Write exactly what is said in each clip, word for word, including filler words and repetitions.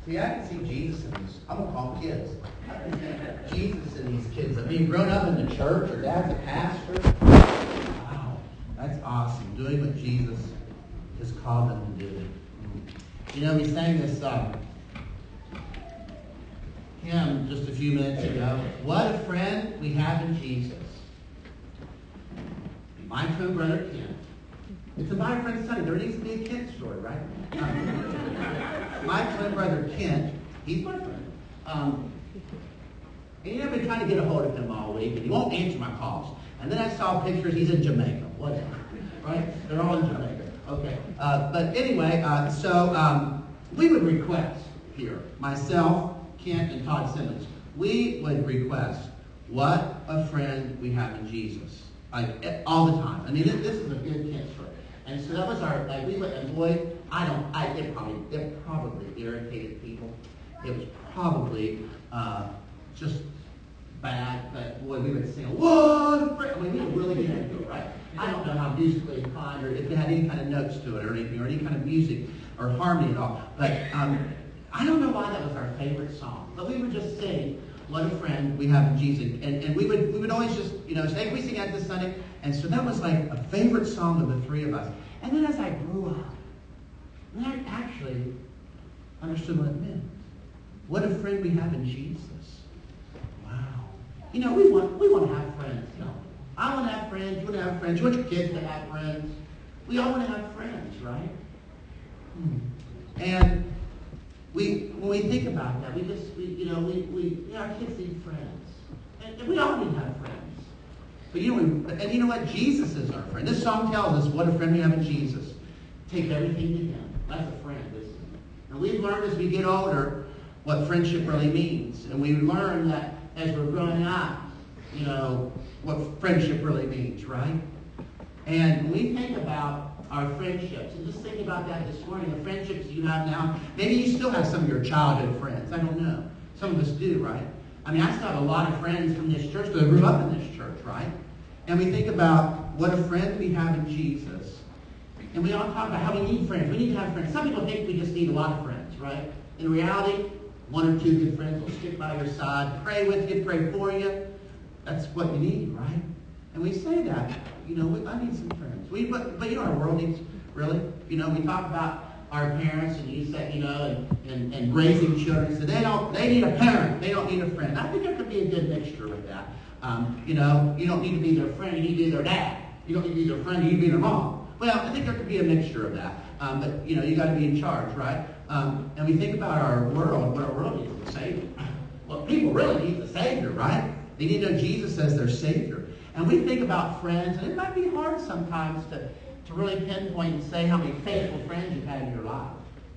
See, I can see Jesus in these, I'm going to call them kids. I can see Jesus in these kids. I mean, grown up in the church, or dad's a pastor. Wow, that's awesome. Doing what Jesus has called them to do. You know, we sang this um, hymn just a few minutes ago. What a friend we have in Jesus. My twin brother Kent. It's a my friend Sonny. There needs to be a Kent story, right? Um, my twin brother Kent, he's my friend. Um, and you know, I've been trying to get a hold of him all week, and he won't answer my calls. And then I saw pictures, he's in Jamaica. Whatever. Right? They're all in Jamaica. Okay. Uh, but anyway, uh, so um, we would request here, myself, Kent, and Todd Simmons, we would request, what a friend we have in Jesus. Like, all the time. I mean, this, this is a good Kent story. And so that was our, like, we went, and boy, I don't, I, it probably, it probably irritated people. It was probably uh, just bad, but boy, we would sing, what a friend. I mean, we would really get into it, right? I don't know how musically inclined, or if it had any kind of notes to it, or anything, or any kind of music, or harmony at all. But um, I don't know why that was our favorite song. But we would just sing, what a friend we have in Jesus. And, and we would we would always just, you know, say, we sing that this Sunday. And so that was like a favorite song of the three of us. And then as I grew up, then I actually understood what it meant. What a friend we have in Jesus. Wow. You know, we want we want to have friends, you know. I want to have friends, you want to have friends, you want your kids to have friends. We all want to have friends, right? Hmm. And we, when we think about that, we just, we, you know, we, we, you know, our kids need friends. And, and we all need to have friends. But you know, we, and you know what? Jesus is our friend. This song tells us what a friend we have in Jesus. Take everything to him. That's a friend, isn't it? And we've learned as we get older what friendship really means. And we learn that as we're growing up, you know, what friendship really means, right? And when we think about our friendships, and just think about that this morning, the friendships you have now, maybe you still have some of your childhood friends. I don't know. Some of us do, right? I mean, I still have a lot of friends from this church because I grew up in this church, right? And we think about what a friend we have in Jesus. And we all talk about how we need friends. We need to have friends. Some people think we just need a lot of friends, right? In reality, one or two good friends will stick by your side, pray with you, pray for you. That's what you need, right? And we say that, you know, we, I need some friends. We, but, but you know, our world needs, really, you know, we talk about our parents, and you say, you know, and, and, and raising children. So they don't, they need a parent. They don't need a friend. I think there could be a good mixture with that. Um, you know, you don't need to be their friend. You need to be their dad. You don't need to be their friend. You need to be their mom. Well, I think there could be a mixture of that. Um, but, you know, you got to be in charge, right? Um, and we think about our world, what our world needs is a Savior. Well, people really need the Savior, right? They need to know Jesus as their Savior. And we think about friends, and it might be hard sometimes to, to really pinpoint and say how many faithful friends you've had in your life.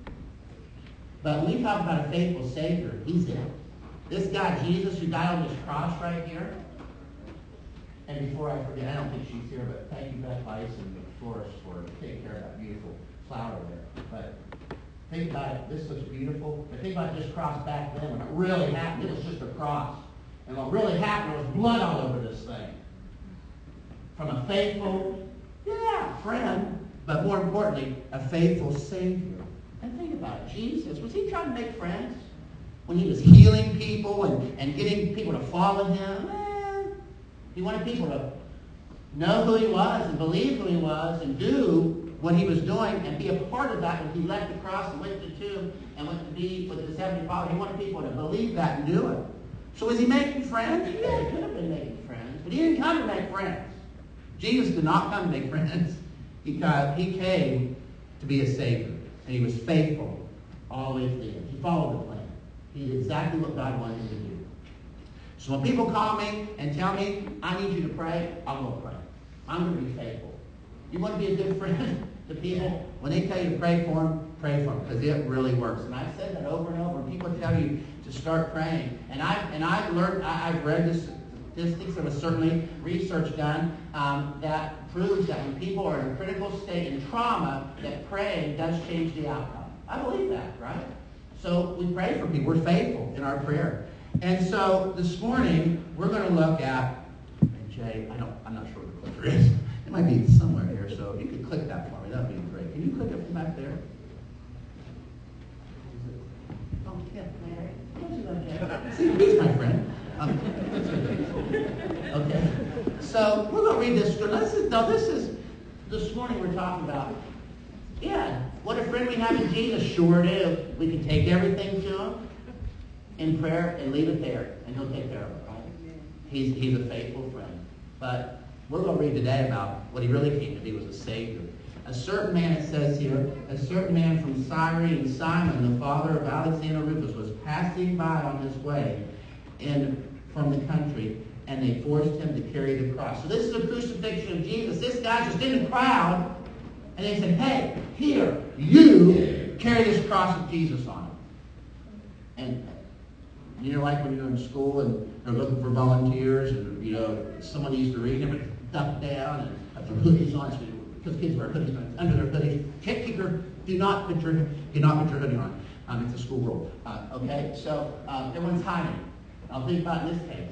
But when we talk about a faithful Savior, he's it. This guy, Jesus, who died on this cross right here. And before I forget, I don't think she's here, but thank you, Beth Weiss and the florist, for taking care of that beautiful flower there. But think about it. This looks beautiful. But think about this cross back then. When it really happened, it was just a cross. And what really happened, there was blood all over this thing. From a faithful, yeah, friend, but more importantly, a faithful Savior. And think about it. Jesus, was he trying to make friends? When he was healing people and, and getting people to follow him? Eh, he wanted people to know who he was and believe who he was and do what he was doing and be a part of that when he left the cross and went to the tomb and went to be with the seventy followers. He wanted people to believe that and do it. So was he making friends? Yeah, he could have been making friends, but he didn't come to make friends. Jesus did not come to make friends. He, got, he came to be a Savior, and he was faithful all the way to the end. He followed the plan. He did exactly what God wanted him to do. So when people call me and tell me, I need you to pray, I'll go pray. I'm going to be faithful. You want to be a good friend to people? When they tell you to pray for them, pray for them, because it really works. And I've said that over and over. When people tell you to start praying, and I've, and I've learned, I, I've read this statistics, there was certainly research done um, that proves that when people are in a critical state in trauma, that praying does change the outcome. I believe that, right? So we pray for people. We're faithful in our prayer. And so this morning, we're going to look at, and Jay, I don't, I'm not sure what the clicker is. It might be somewhere here, so if you could click that for me, that would be great. Can you click it from back there? Oh, So we're going to read this. Now, this is, now, this is, this morning we're talking about, yeah, what a friend we have in Jesus. Sure do. We can take everything to him in prayer and leave it there, and he'll take care of it, right? He's, he's a faithful friend. But we're going to read today about what he really came to be, was a Savior. A certain man, it says here, a certain man from Cyrene, Simon, the father of Alexander Rufus, was passing by on his way in from the country, and they forced him to carry the cross. So this is a crucifixion of Jesus. This guy's just in the crowd, and they said, hey, here, you carry this cross of Jesus on it. And you know, like when you're in school and they're looking for volunteers, and you know, someone needs to read, everybody duck down and have their hoodies on, so because kids wear hoodies under their hoodies. Can't keep your, do not put your, do not put your hoodie on. Um, it's a school rule. Uh, okay, so uh, everyone's hiding. I'll think about in this case.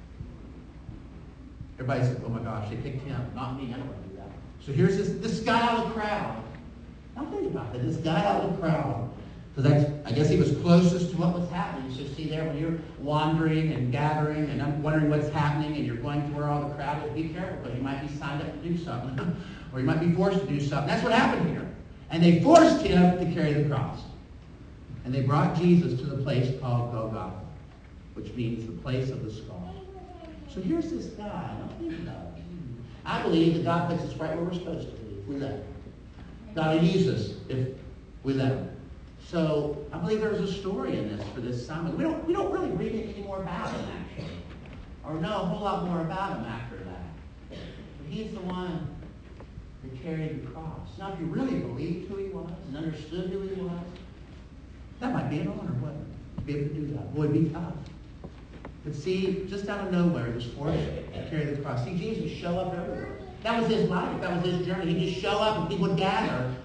Everybody said, oh my gosh, they picked him, not me. I don't want to do that. So here's this, this guy out of the crowd. Now think about that. This guy out of the crowd. Because that's, I guess he was closest to what was happening. So see there, when you're wandering and gathering and I'm wondering what's happening and you're going to where all the crowd is, be careful because you might be signed up to do something. Or you might be forced to do something. That's what happened here. And they forced him to carry the cross. And they brought Jesus to the place called Golgotha, which means the place of the skull. So here's this guy. Now think about it. I believe that God puts us right where we're supposed to be if we let him. God will use us if we let him. So I believe there's a story in this for this Simon. We don't, we don't really read it any more about him, actually. Or know a whole lot more about him after that. But he's the one who carried the cross. Now, if you really believed who he was and understood who he was, that might be an honor, wouldn't it? To be able to do that. Boy, it'd be tough. But see, just out of nowhere, he was forced to carry the cross. See, Jesus show up everywhere. That was his life. That was his journey. He'd just show up and people would gather.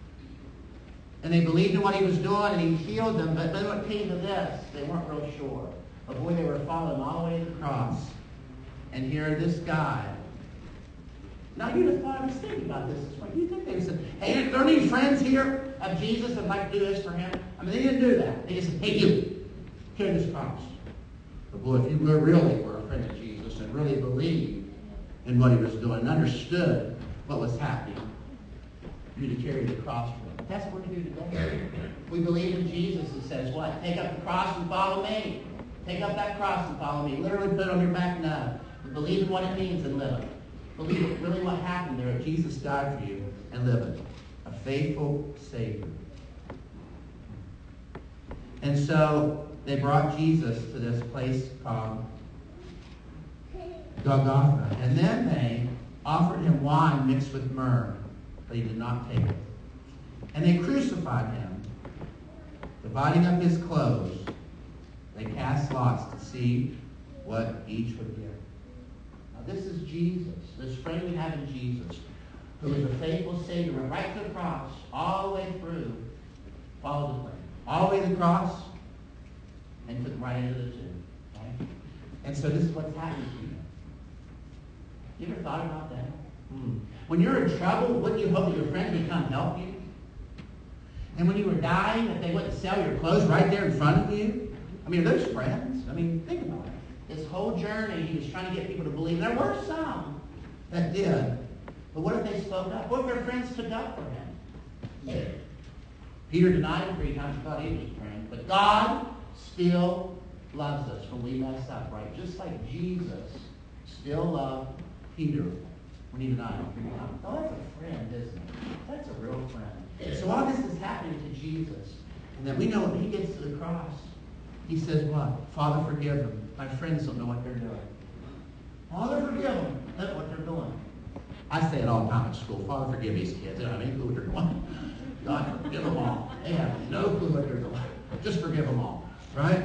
And they believed in what he was doing, and he healed them. But then when it came to this, they weren't real sure. But boy, they were following all the way to the cross. And here, this guy. Now, you'd have thought, I was thinking about this this morning. You think they would said, hey, are there any friends here of Jesus that would like to do this for him? I mean, they didn't do that. They just said, hey, you, carry this cross. But boy, if you really were a friend of Jesus and really believed in what he was doing and understood what was happening, you to carry the cross for him. That's what we do today. We believe in Jesus and says, what? Take up the cross and follow me. Take up that cross and follow me. Literally put it on your back now. Believe in what it means and live it. Believe really what happened there. Jesus died for you and live it. A faithful Savior. And so they brought Jesus to this place called Golgotha. And then they offered him wine mixed with myrrh, but he did not take it. And they crucified him. Dividing up his clothes, they cast lots to see what each would get. Now this is Jesus, this friend we have in Jesus, who is a faithful Savior, went right to the cross, all the way through, followed the plan. All the way to the cross, and took him right into the tomb. Okay? And so this is what's happening to you. You ever thought about that? Hmm. When you're in trouble, wouldn't you hope that your friends would come help you? And when you were dying, that they wouldn't sell your clothes right there in front of you? I mean, are those friends? I mean, think about it. This whole journey, he was trying to get people to believe. There were some that did. But what if they spoke up? What if their friends stood up for him? Yeah. Peter denied him three times, thought he was a friend. But God still loves us when we mess up, right? Just like Jesus still loved Peter when he denied him three times. Oh, that's a friend, isn't it? That's a real friend. So all this is happening to Jesus. And then we know when he gets to the cross, he says what? Father, forgive them. My friends don't know what they're doing. Father, forgive them. That's what they're doing. I say it all the time at school. Father, forgive these kids. They don't have any clue what they're doing. God, forgive them all. They have no clue what they're doing. Just forgive them all. Right?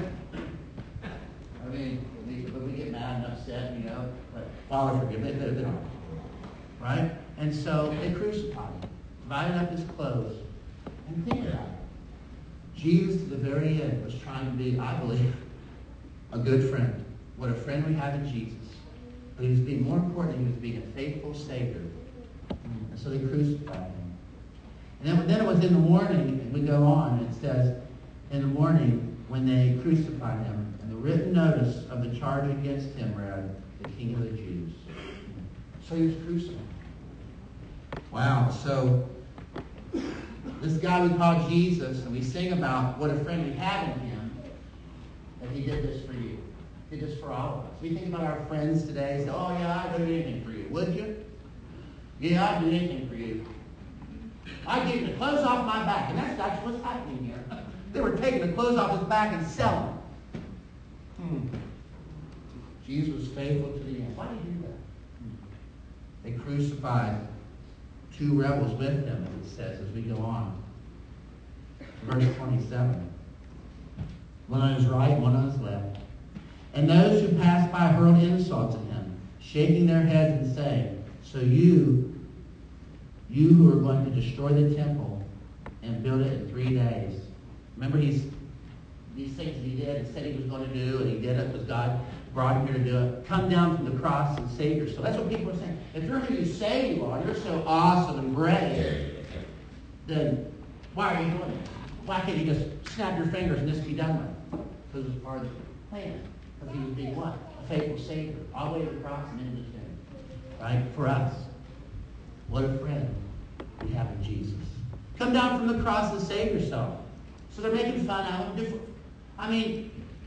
I mean, when we get mad and upset, you know, but Father, forgive them. They, they, they don't. Right? And so they crucified him, divided up his clothes. And think about it. Jesus, to the very end, was trying to be, I believe, a good friend. What a friend we have in Jesus. But he was being more important, he was being a faithful Savior. And so they crucified him. And then, then it was in the morning, and we go on, and it says, in the morning, when they crucified him, and the written notice of the charge against him read, the King of the Jews. So he was crucified. Wow. So this guy we call Jesus, and we sing about what a friend we have in him, that he did this for you. He did this for all of us. We think about our friends today, say, oh yeah, I'd do anything for you. Would you? Yeah, I'd do anything for you. I'd give you the clothes off my back. And that's actually what's happening here. They were taking the clothes off his back and selling them. Hmm. Jesus was faithful to the end. Why did he do that? Hmm. They crucified two rebels with him, as it says, as we go on. Verse twenty-seven. One on his right, one on his left. And those who passed by hurled insults at him, shaking their heads and saying, so you, you who are going to destroy the temple and build it in three days. Remember he's, these things that he did and said he was going to do, and he did it because God brought him here to do it. Come down from the cross and save yourself. That's what people are saying. If you're who you say you are, you're so awesome and great, then why are you doing it? Why can't you just snap your fingers and this be done with? Because it was part of the plan. Because he was being what? A faithful Savior. All the way to the cross and into the tomb. Right? For us. What a friend we have in Jesus. Come down from the cross and save yourself. So they're making fun of him. I mean,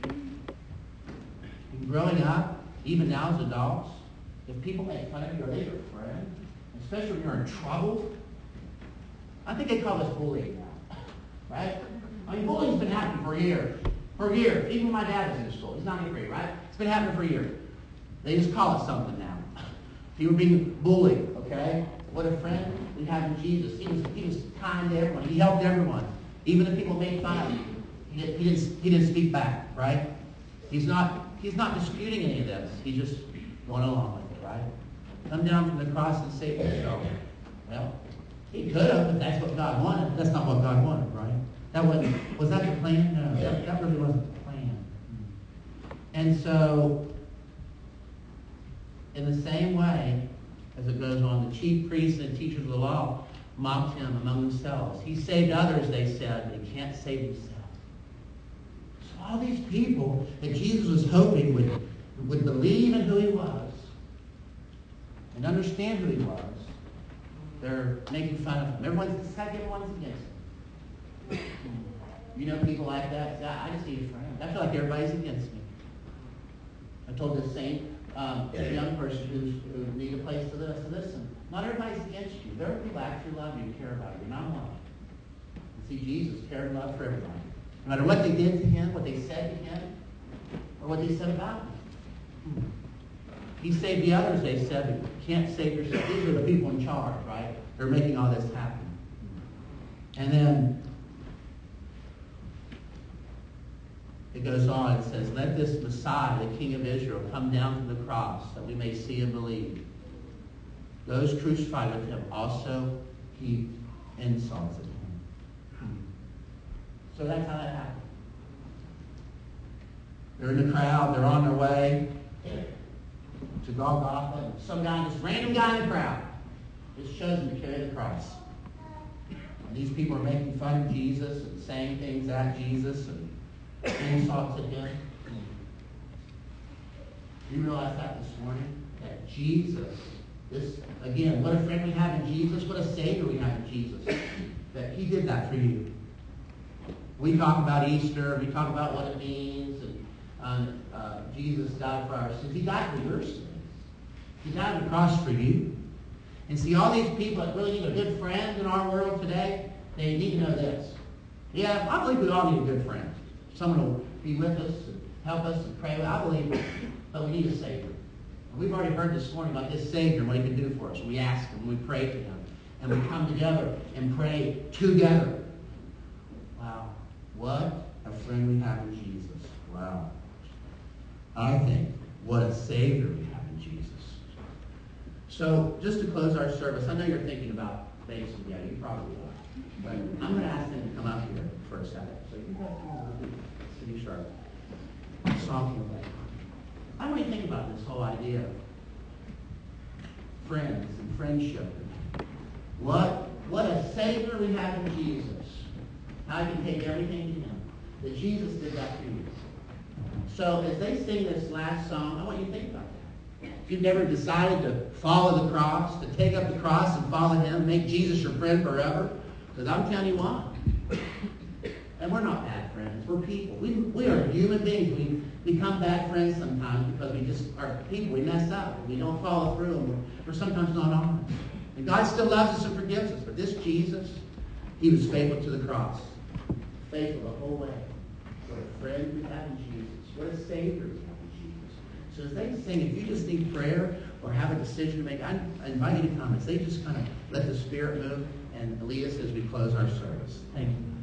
growing up, even now as adults, if people make fun of you, are they your friend? Especially when you're in trouble. I think they call this bullying now. Right? I mean, bullying's been happening for years. For years. Even when my dad was in school. He's not even free, right? It's been happening for years. They just call it something now. He was being bullied, okay? What a friend we have in Jesus. He was, he was kind to everyone. He helped everyone. Even if people made fun of him. He, did, he, didn't, he didn't speak back, right? He's not, he's not disputing any of this. He's just going along with it, right? Come down from the cross and save yourself. Well, he could have, but that's what God wanted. That's not what God wanted, right? That wasn't, was that the plan? No, that, that really wasn't the plan. And so, in the same way, as it goes on, the chief priests and teachers of the law mocked him among themselves. He saved others, they said, but he can't save himself. So all these people that Jesus was hoping would, would believe in who he was and understand who he was, they're making fun of him. Everyone's, it's like everyone's against him. You know people like that? I just need a friend. I feel like everybody's against me. I told this same um, young person who's, who needs a place to live, I said, listen, not everybody's against you. There are people that actually love you and care about you. You're not alone. You see, Jesus cared and loved for everybody. No matter what they did to him, what they said to him, or what they said about him. He saved the others, they said, but you can't save yourself. These are the people in charge, right? They're making all this happen. And then it goes on, it says, let this Messiah, the King of Israel, come down from the cross that we may see and believe. Those crucified with him also heaped insults at him. So that's how that happened. They're in the crowd, they're on their way to Golgotha. Some guy, this random guy in the crowd, is chosen to carry the cross. And these people are making fun of Jesus and saying things at Jesus and insults at him. You realize that this morning? That Jesus, this, again, what a friend we have in Jesus, what a Savior we have in Jesus. That he did that for you. We talk about Easter, we talk about what it means, and um, uh, Jesus died for our sins. He died for your sins. He died on the cross for you. And see, all these people that really need a good friend in our world today, they need to know this. Yeah, I believe we all need a good friend. Someone will be with us and help us and pray. I believe it, but we need a Savior. And we've already heard this morning about this Savior and what he can do for us. We ask him, we pray to him, and we come together and pray together. Wow. What a friend we have in Jesus. Wow. I think what a Savior we have in Jesus. So, just to close our service, I know you're thinking about basing. Yeah, you probably are. But I'm going to ask them to come up here for a second. So you guys can City Sharp. Talking about. I want you to think about this whole idea of friends and friendship. What what a Savior we have in Jesus. How you can take everything to him. That Jesus did that for you. So as they sing this last song, I want you to think about that. if you've never decided to follow the cross, to take up the cross and follow him, make Jesus your friend forever, because I'm telling you why. And we're not bad friends. We're people. We, we are human beings. We become bad friends sometimes because we just are people. We mess up. We don't follow through. And we're, we're sometimes not honest. And God still loves us and forgives us. But this Jesus, he was faithful to the cross. Faithful the whole way. What a friend we have in Jesus. What a Savior we have in Jesus. So as they sing, if you just need prayer or have a decision to make, I, I invite you to come. As they just kind of let the Spirit move and lead us as we close our service. Thank you.